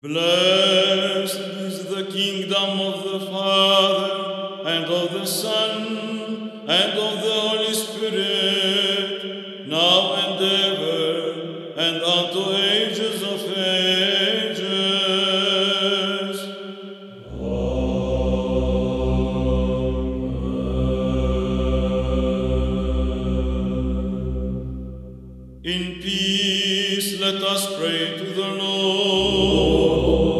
Blessed is the kingdom of the Father, and of the Son, and of the Holy Spirit, now and ever, and unto ages of ages. In peace, let us pray to the Lord.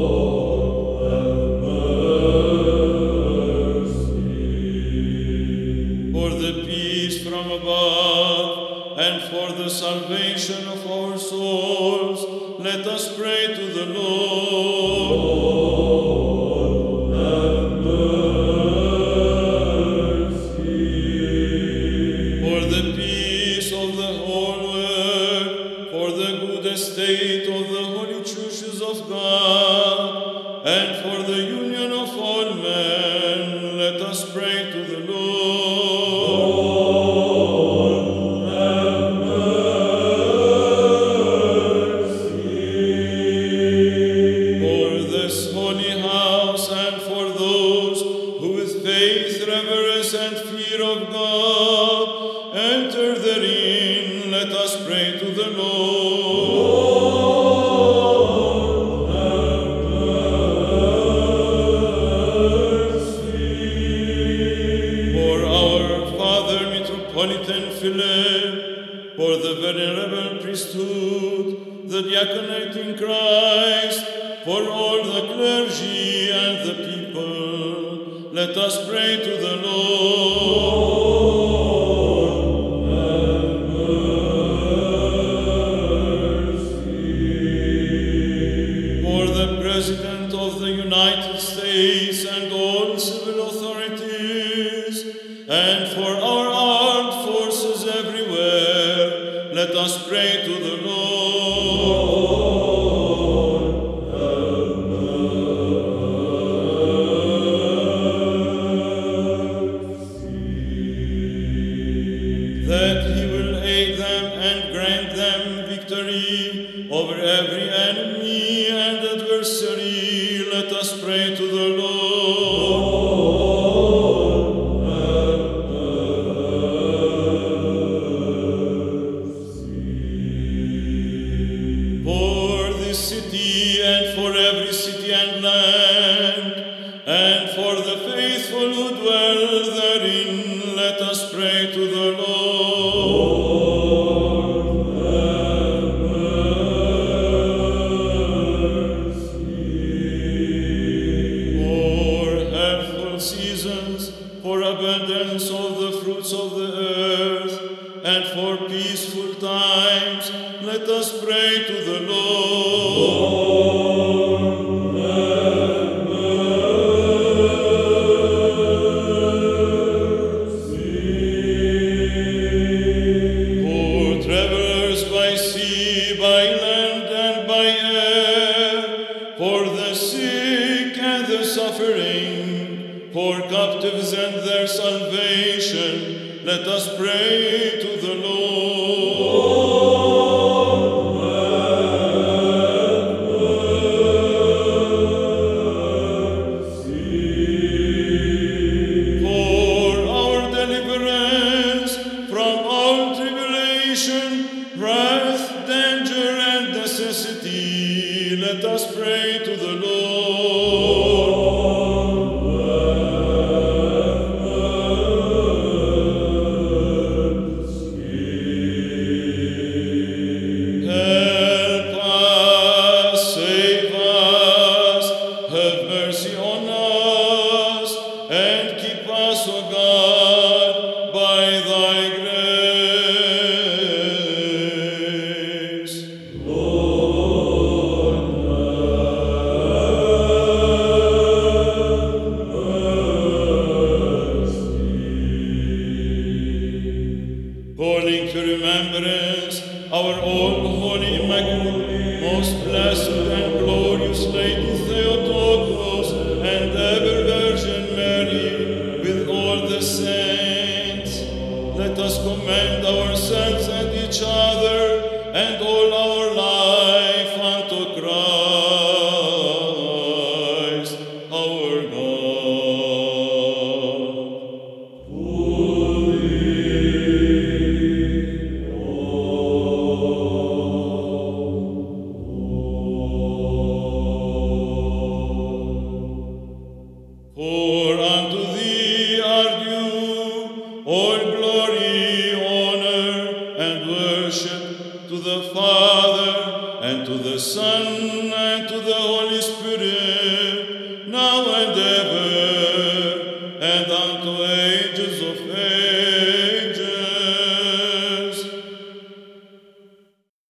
For the peace from above, and for the salvation of our souls, let us pray to the Lord. Have mercy. For the peace of the whole world, for the good estate of the holy churches of God, and for the union of all men, let us pray to the Lord. Reverence and fear of God, enter therein, let us pray to the Lord. Have mercy. For our Father Metropolitan Philip, for the venerable priesthood, the diaconate in Christ, for all the clergy and the people, let us pray to the Lord. Have mercy. For the President of the United States and all civil authorities, and for our armed forces everywhere, let us pray to the Lord. That he will aid them and grant them victory over every enemy and adversary, let us pray to the Lord. Have mercy. For this city and for every city and land, and for the faithful who dwell therein, let us pray to the Lord. Have mercy. For healthful seasons, for abundance of the fruits of the earth, and for peaceful times, let us pray to the Lord. Have by land and by air, for the sick and the suffering, for captives and their salvation, let us pray to the Lord. Have mercy. For our deliverance from all tribulation, wrath, danger, and necessity, let us pray to the Lord. Help us, save us, have mercy on us, and keep us, O God, by thy grace. Lord, have all glory, honor, and worship to the Father, and to the Son, and to the Holy Spirit, now and ever.